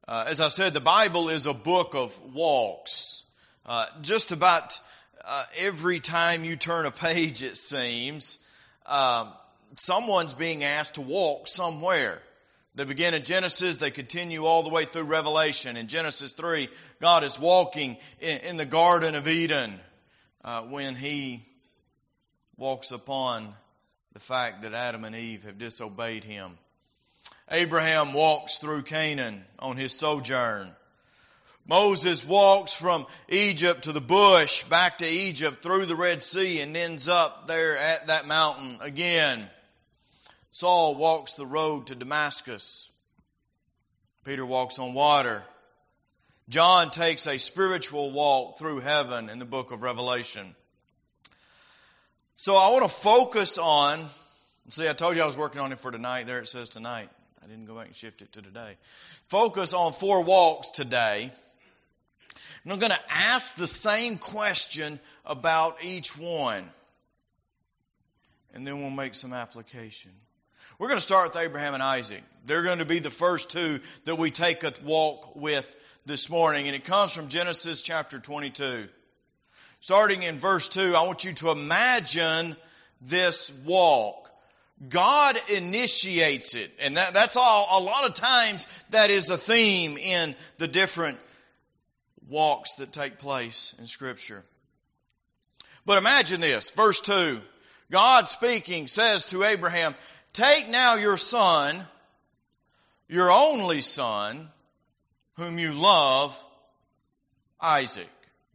As I said, the Bible is a book of walks. Just about every time you turn a page, it seems, someone's being asked to walk somewhere. They begin in Genesis, they continue all the way through Revelation. In Genesis 3, God is walking in the Garden of Eden when He walks upon the fact that Adam and Eve have disobeyed Him. Abraham walks through Canaan on his sojourn. Moses walks from Egypt to the bush, back to Egypt, through the Red Sea, and ends up there at that mountain again. Saul walks the road to Damascus. Peter walks on water. John takes a spiritual walk through heaven in the book of Revelation. So I want to focus on, see, I told you I was working on it for tonight. There it says tonight. I didn't go back and shift it to today. Focus on 4 walks today. And I'm going to ask the same question about each one. And then we'll make some application. We're going to start with Abraham and Isaac. They're going to be the first 2 that we take a walk with this morning. And it comes from Genesis chapter 22. Starting in verse 2, I want you to imagine this walk. God initiates it. And that's all. A lot of times that is a theme in the different walks that take place in Scripture. But imagine this. Verse 2. God speaking says to Abraham, "Take now your son, your only son, whom you love, Isaac."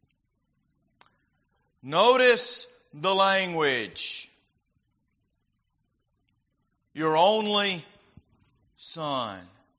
Notice the language. Your only son.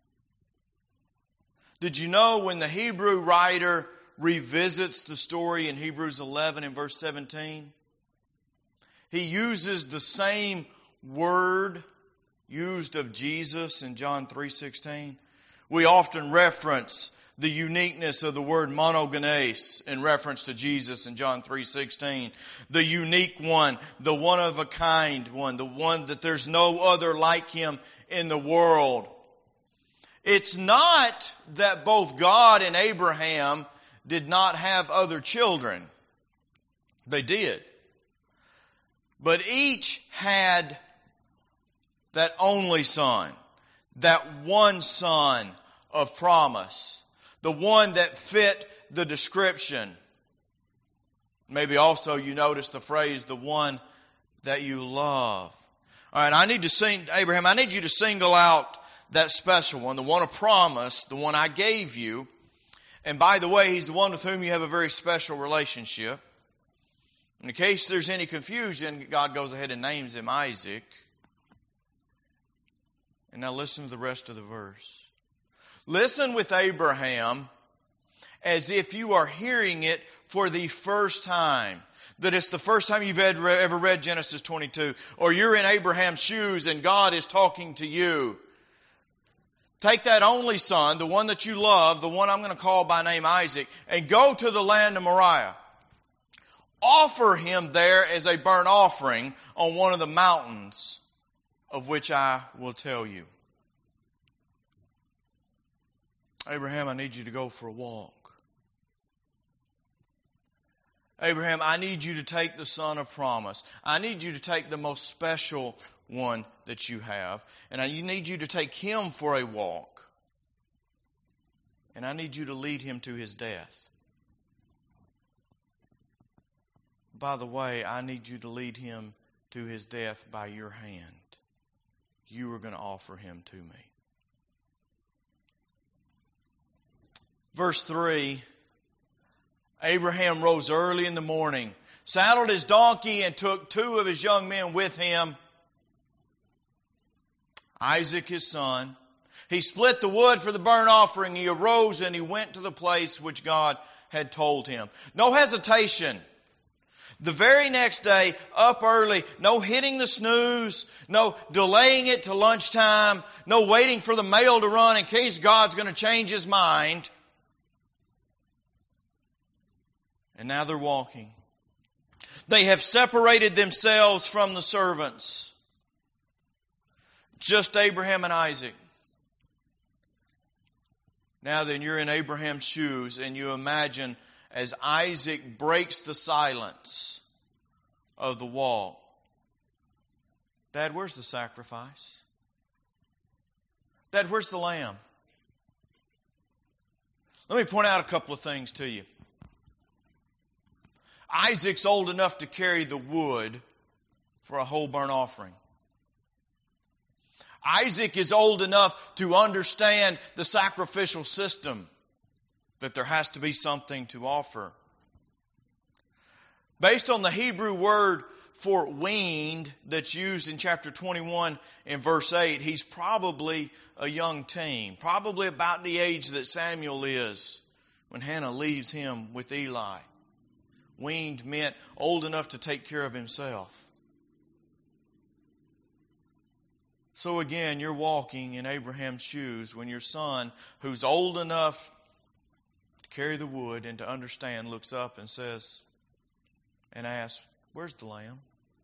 Did you know when the Hebrew writer revisits the story in Hebrews 11 and verse 17, he uses the same word used of Jesus in John 3:16? We often reference the uniqueness of the word monogenes in reference to Jesus in John 3:16. The unique one, the one of a kind one, the one that there's no other like Him in the world. It's not that both God and Abraham did not have other children. They did. But each had that only son, that one son of promise. The one that fit the description. Maybe also you notice the phrase, the one that you love. All right, Abraham, I need you to single out that special one, the one of promise, the one I gave you. And by the way, he's the one with whom you have a very special relationship. In case there's any confusion, God goes ahead and names him Isaac. And now listen to the rest of the verse. Listen with Abraham as if you are hearing it for the first time. That it's the first time you've ever read Genesis 22. Or you're in Abraham's shoes and God is talking to you. Take that only son, the one that you love, the one I'm going to call by name Isaac, and go to the land of Moriah. Offer him there as a burnt offering on one of the mountains of which I will tell you. Abraham, I need you to go for a walk. Abraham, I need you to take the son of promise. I need you to take the most special one that you have. And I need you to take him for a walk. And I need you to lead him to his death. By the way, I need you to lead him to his death by your hand. You are going to offer him to me. Verse 3, Abraham rose early in the morning, saddled his donkey, and took 2 of his young men with him, Isaac his son. He split the wood for the burnt offering. He arose and he went to the place which God had told him. No hesitation. The very next day, up early, no hitting the snooze, no delaying it to lunchtime, no waiting for the mail to run in case God's going to change His mind. And now they're walking. They have separated themselves from the servants. Just Abraham and Isaac. Now then, you're in Abraham's shoes and you imagine as Isaac breaks the silence of the wall. Dad, where's the sacrifice? Dad, where's the lamb? Let me point out a couple of things to you. Isaac's old enough to carry the wood for a whole burnt offering. Isaac is old enough to understand the sacrificial system, that there has to be something to offer. Based on the Hebrew word for weaned that's used in chapter 21 in verse 8, he's probably a young teen, probably about the age that Samuel is when Hannah leaves him with Eli. Weaned meant old enough to take care of himself. So again, you're walking in Abraham's shoes when your son, who's old enough to carry the wood and to understand, looks up and says, and asks, where's the lamb?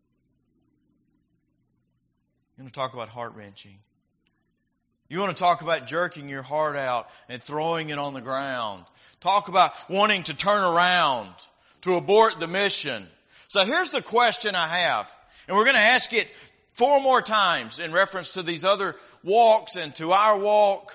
You want to talk about heart-wrenching. You want to talk about jerking your heart out and throwing it on the ground. Talk about wanting to turn around, to abort the mission. So here's the question I have, and we're going to ask it 4 more times in reference to these other walks and to our walk.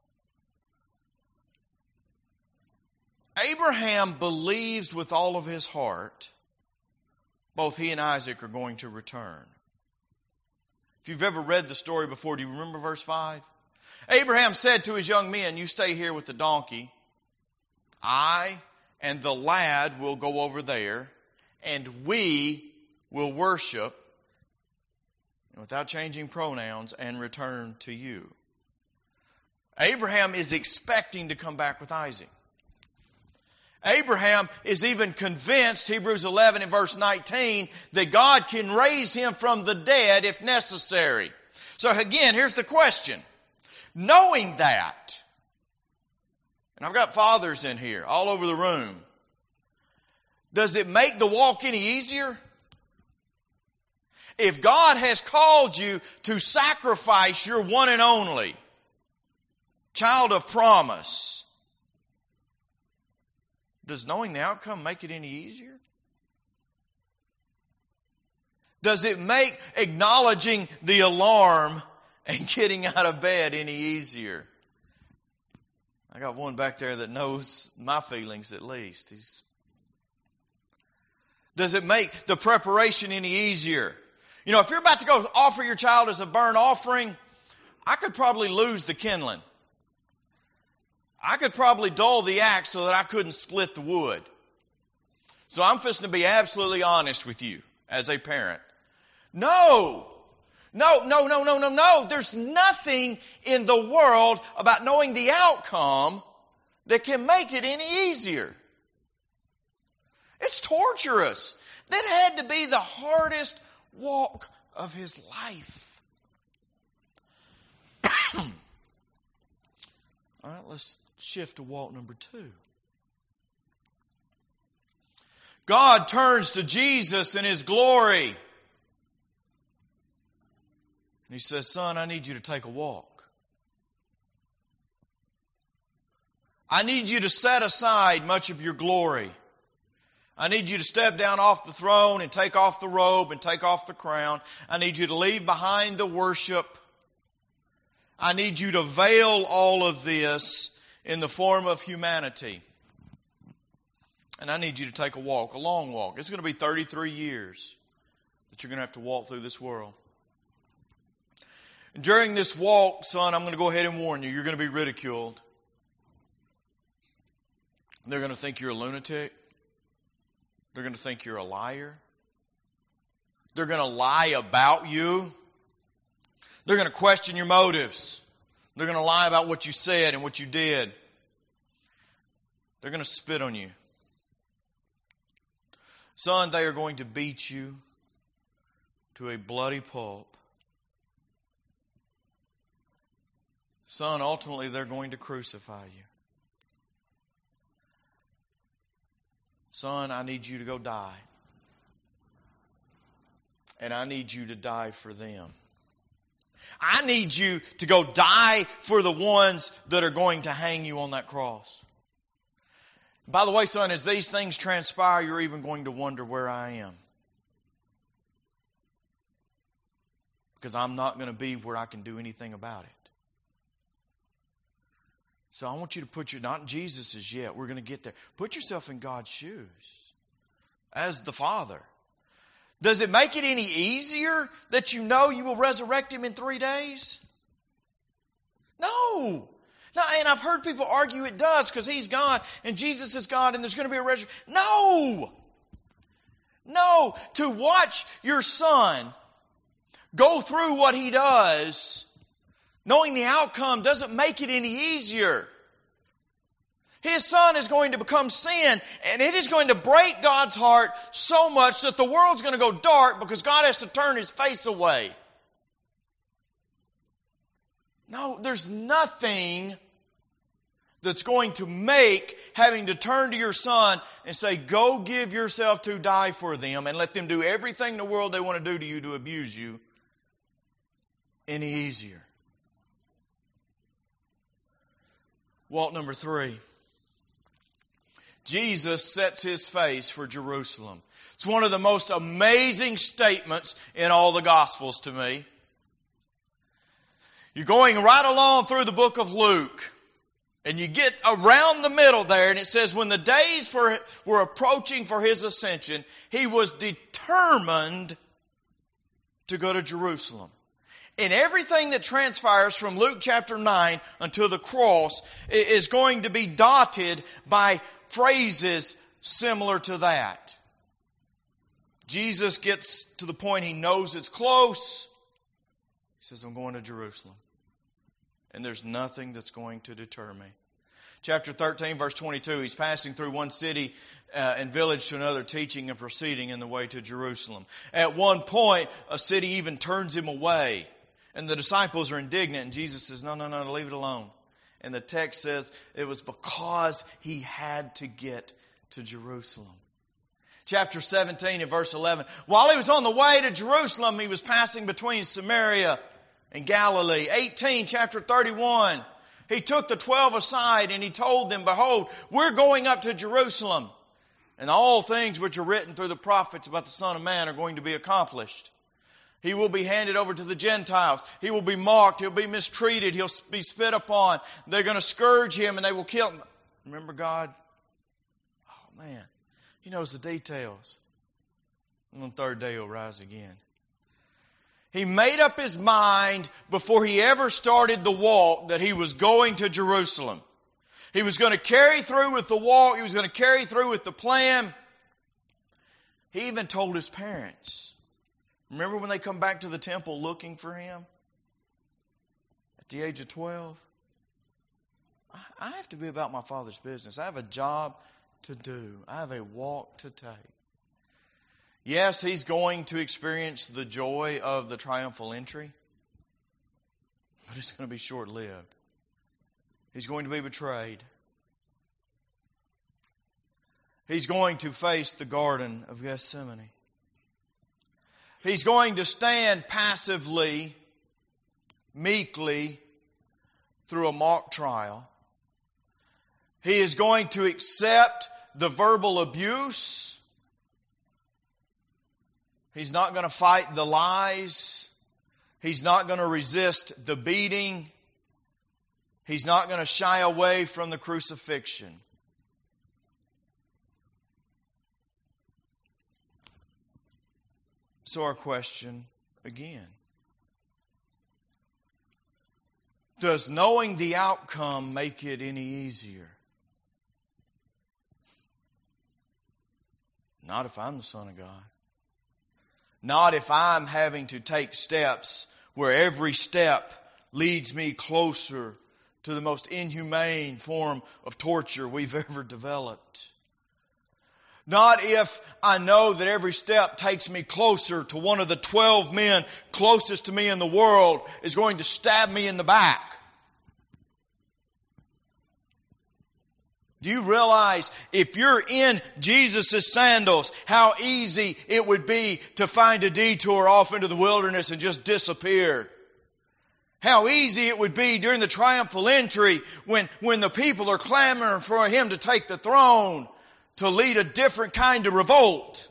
Abraham believes with all of his heart both he and Isaac are going to return. If you've ever read the story before, do you remember verse 5? Abraham said to his young men, you stay here with the donkey. I and the lad will go over there, and we will worship, without changing pronouns, and return to you. Abraham is expecting to come back with Isaac. Abraham is even convinced, Hebrews 11 and verse 19, that God can raise him from the dead if necessary. So again, here's the question. Knowing that, and I've got fathers in here all over the room, does it make the walk any easier? If God has called you to sacrifice your one and only child of promise, does knowing the outcome make it any easier? Does it make acknowledging the alarm and getting out of bed any easier? I got one back there that knows my feelings at least. Does it make the preparation any easier? You know, if you're about to go offer your child as a burnt offering, I could probably lose the kindling. I could probably dull the axe so that I couldn't split the wood. So I'm fixing to be absolutely honest with you as a parent. No. There's nothing in the world about knowing the outcome that can make it any easier. It's torturous. That had to be the hardest walk of his life. All right, let's shift to walk number 2. God turns to Jesus in His glory. And He says, son, I need you to take a walk. I need you to set aside much of your glory. I need you to step down off the throne and take off the robe and take off the crown. I need you to leave behind the worship. I need you to veil all of this in the form of humanity. And I need you to take a walk, a long walk. It's going to be 33 years that you're going to have to walk through this world. And during this walk, son, I'm going to go ahead and warn you, you're going to be ridiculed. They're going to think you're a lunatic. They're going to think you're a liar. They're going to lie about you. They're going to question your motives. They're going to lie about what you said and what you did. They're going to spit on you. Son, they are going to beat you to a bloody pulp. Son, ultimately they're going to crucify you. Son, I need you to go die. And I need you to die for them. I need you to go die for the ones that are going to hang you on that cross. By the way, son, as these things transpire, you're even going to wonder where I am. Because I'm not going to be where I can do anything about it. So I want you to put not in Jesus's yet. We're going to get there. Put yourself in God's shoes as the Father. Does it make it any easier that you know you will resurrect Him in 3 days? No. Now, and I've heard people argue it does because He's God and Jesus is God and there's going to be a resurrection. No. No. To watch your son go through what he does, knowing the outcome doesn't make it any easier. His son is going to become sin, and it is going to break God's heart so much that the world's going to go dark because God has to turn His face away. No, there's nothing that's going to make having to turn to your son and say, go give yourself to die for them and let them do everything in the world they want to do to you to abuse you any easier. Walk number 3. Jesus sets His face for Jerusalem. It's one of the most amazing statements in all the Gospels to me. You're going right along through the book of Luke, and you get around the middle there, and it says, when the days were approaching for His ascension, He was determined to go to Jerusalem. And everything that transpires from Luke chapter 9 until the cross is going to be dotted by phrases similar to that. Jesus gets to the point He knows it's close. He says, I'm going to Jerusalem. And there's nothing that's going to deter me. Chapter 13, verse 22, He's passing through one city and village to another, teaching and proceeding in the way to Jerusalem. At one point, a city even turns Him away. And the disciples are indignant, and Jesus says, no, leave it alone. And the text says it was because He had to get to Jerusalem. Chapter 17 and verse 11. While He was on the way to Jerusalem, He was passing between Samaria and Galilee. 18, chapter 31. He took the 12 aside and He told them, behold, we're going up to Jerusalem. And all things which are written through the prophets about the Son of Man are going to be accomplished. He will be handed over to the Gentiles. He will be mocked. He'll be mistreated. He'll be spit upon. They're going to scourge Him and they will kill Him. Remember God? Oh man, He knows the details. And on the third day He'll rise again. He made up His mind before He ever started the walk that He was going to Jerusalem. He was going to carry through with the walk. He was going to carry through with the plan. He even told His parents. Remember when they come back to the temple looking for Him? At the age of 12? I have to be about my Father's business. I have a job to do. I have a walk to take. Yes, He's going to experience the joy of the triumphal entry, but it's going to be short-lived. He's going to be betrayed. He's going to face the Garden of Gethsemane. He's going to stand passively, meekly, through a mock trial. He is going to accept the verbal abuse. He's not going to fight the lies. He's not going to resist the beating. He's not going to shy away from the crucifixion. So our question again. Does knowing the outcome make it any easier? Not if I'm the Son of God. Not if I'm having to take steps where every step leads me closer to the most inhumane form of torture we've ever developed. Not if I know that every step takes me closer to one of the 12 men closest to me in the world is going to stab me in the back. Do you realize if you're in Jesus' sandals, how easy it would be to find a detour off into the wilderness and just disappear? How easy it would be during the triumphal entry when the people are clamoring for Him to take the throne to lead a different kind of revolt.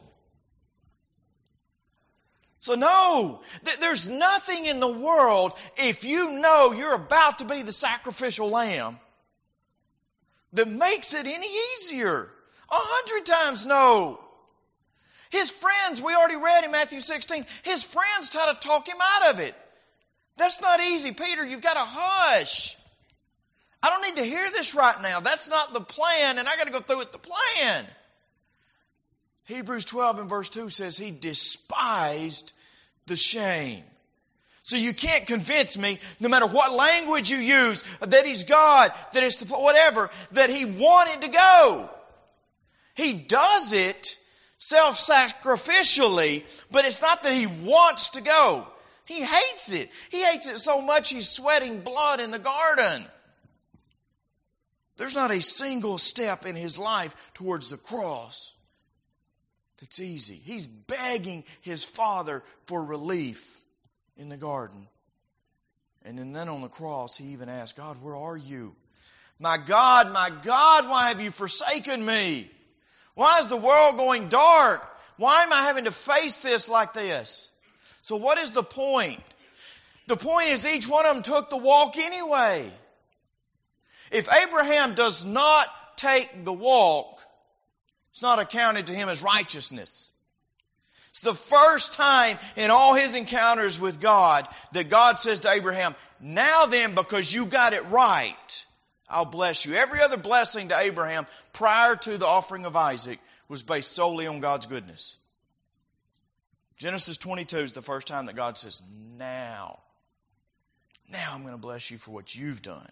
So no, there's nothing in the world, if you know you're about to be the sacrificial lamb, that makes it any easier. 100 times no. His friends, we already read in Matthew 16, His friends try to talk Him out of it. That's not easy. Peter, you've got to hush. I don't need to hear this right now. That's not the plan, and I got to go through with the plan. Hebrews 12 and verse 2 says He despised the shame. So you can't convince me, no matter what language you use, that He's God, that it's whatever, that He wanted to go. He does it self-sacrificially, but it's not that He wants to go. He hates it. He hates it so much He's sweating blood in the garden. There's not a single step in His life towards the cross that's easy. He's begging His Father for relief in the garden. And then on the cross, He even asked, God, where are you? My God, why have you forsaken me? Why is the world going dark? Why am I having to face this like this? So what is the point? The point is each one of them took the walk anyway. If Abraham does not take the walk, it's not accounted to him as righteousness. It's the first time in all his encounters with God that God says to Abraham, now then, because you got it right, I'll bless you. Every other blessing to Abraham prior to the offering of Isaac was based solely on God's goodness. Genesis 22 is the first time that God says, now I'm going to bless you for what you've done.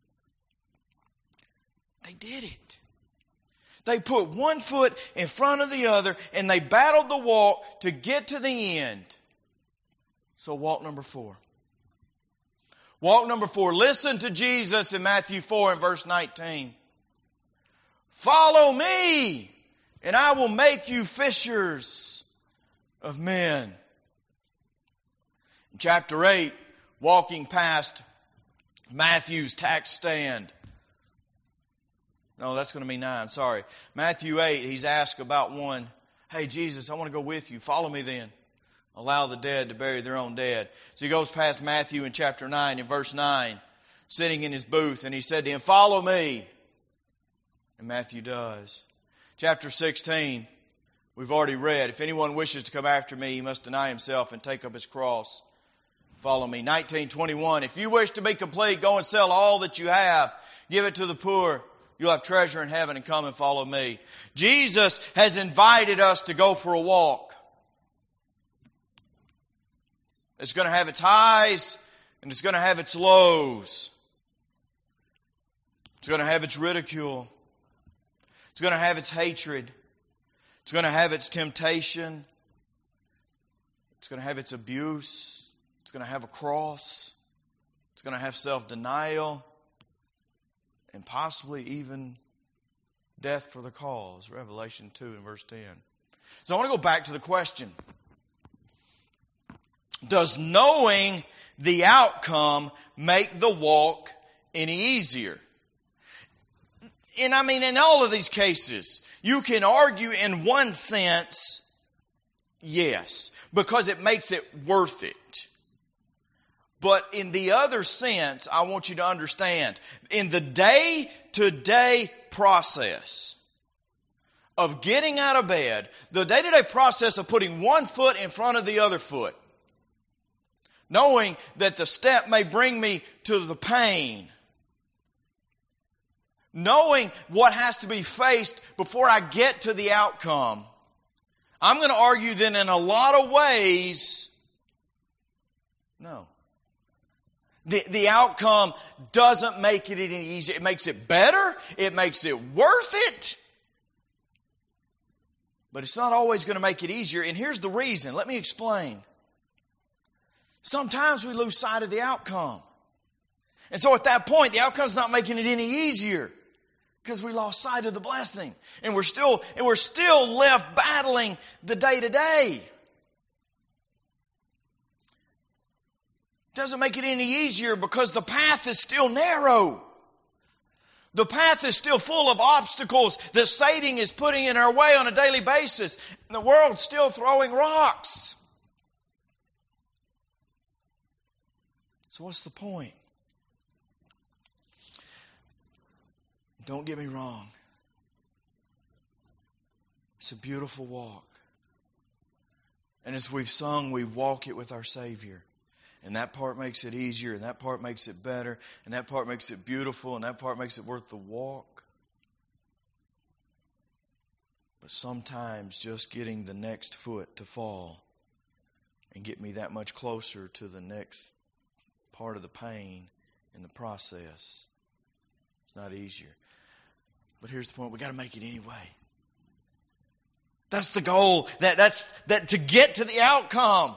They did it. They put one foot in front of the other and they battled the walk to get to the end. So walk number 4. Walk number 4. Listen to Jesus in Matthew 4 and verse 19. Follow me and I will make you fishers of men. In chapter 8, walking past Matthew's tax stand. No, that's going to be 9, sorry. Matthew 8, he's asked about one. Hey, Jesus, I want to go with you. Follow me then. Allow the dead to bury their own dead. So he goes past Matthew in chapter 9, in verse 9, sitting in his booth, and he said to him, follow me. And Matthew does. Chapter 16, we've already read, if anyone wishes to come after me, he must deny himself and take up his cross. Follow me. 19:21, if you wish to be complete, go and sell all that you have. Give it to the poor. You'll have treasure in heaven, and come and follow me. Jesus has invited us to go for a walk. It's going to have its highs and it's going to have its lows. It's going to have its ridicule. It's going to have its hatred. It's going to have its temptation. It's going to have its abuse. It's going to have a cross. It's going to have self-denial. And possibly even death for the cause. Revelation 2 and verse 10. So I want to go back to the question. Does knowing the outcome make the walk any easier? And I mean, in all of these cases, you can argue in one sense, yes, because it makes it worth it. But in the other sense, I want you to understand, in the day-to-day process of getting out of bed, the day-to-day process of putting one foot in front of the other foot, knowing that the step may bring me to the pain, knowing what has to be faced before I get to the outcome, I'm going to argue that in a lot of ways, no. The outcome doesn't make it any easier. It makes it better. It makes it worth it. But it's not always going to make it easier. And here's the reason. Let me explain. Sometimes we lose sight of the outcome. And so at that point, the outcome's not making it any easier because we lost sight of the blessing. And we're still left battling the day-to-day. Doesn't make it any easier because the path is still narrow. The path is still full of obstacles that Satan is putting in our way on a daily basis. And the world's still throwing rocks. So what's the point? Don't get me wrong. It's a beautiful walk. And as we've sung, we walk it with our Savior. And that part makes it easier, and that part makes it better, and that part makes it beautiful, and that part makes it worth the walk. But sometimes just getting the next foot to fall and get me that much closer to the next part of the pain in the process, it's not easier. But here's the point, we got to make it anyway. That's the goal, that to get to the outcome.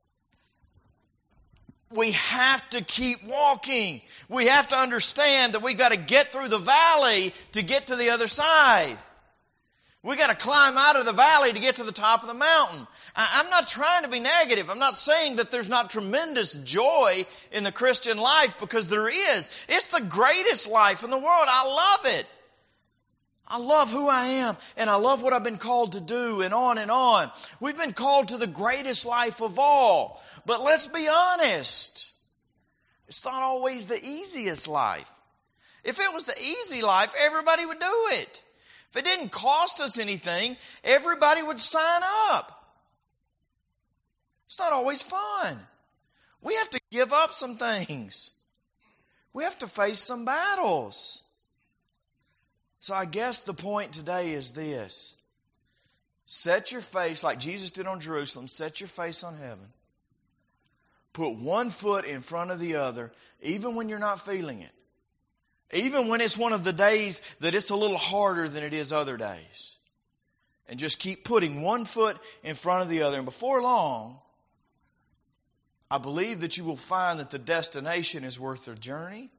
We have to keep walking. We have to understand that we've got to get through the valley to get to the other side. We've got to climb out of the valley to get to the top of the mountain. I'm not trying to be negative. I'm not saying that there's not tremendous joy in the Christian life, because there is. It's the greatest life in the world. I love it. I love who I am, and I love what I've been called to do, and on and on. We've been called to the greatest life of all. But let's be honest. It's not always the easiest life. If it was the easy life, everybody would do it. If it didn't cost us anything, everybody would sign up. It's not always fun. We have to give up some things. We have to face some battles. So I guess the point today is this. Set your face, like Jesus did on Jerusalem, set your face on heaven. Put one foot in front of the other, even when you're not feeling it. Even when it's one of the days that it's a little harder than it is other days. And just keep putting one foot in front of the other. And before long, I believe that you will find that the destination is worth the journey.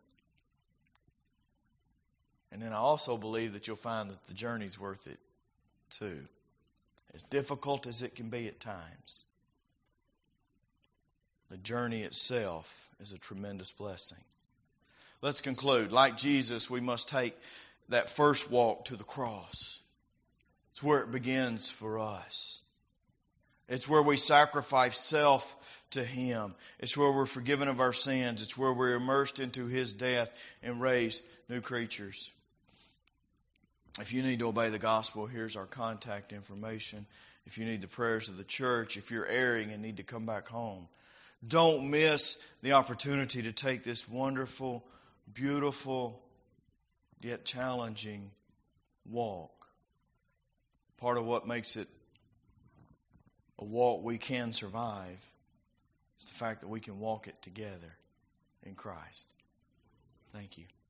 And then I also believe that you'll find that the journey's worth it too. As difficult as it can be at times. The journey itself is a tremendous blessing. Let's conclude. Like Jesus, we must take that first walk to the cross. It's where it begins for us. It's where we sacrifice self to Him. It's where we're forgiven of our sins. It's where we're immersed into His death and raised new creatures. If you need to obey the gospel, here's our contact information. If you need the prayers of the church, if you're erring and need to come back home, don't miss the opportunity to take this wonderful, beautiful, yet challenging walk. Part of what makes it a walk we can survive is the fact that we can walk it together in Christ. Thank you.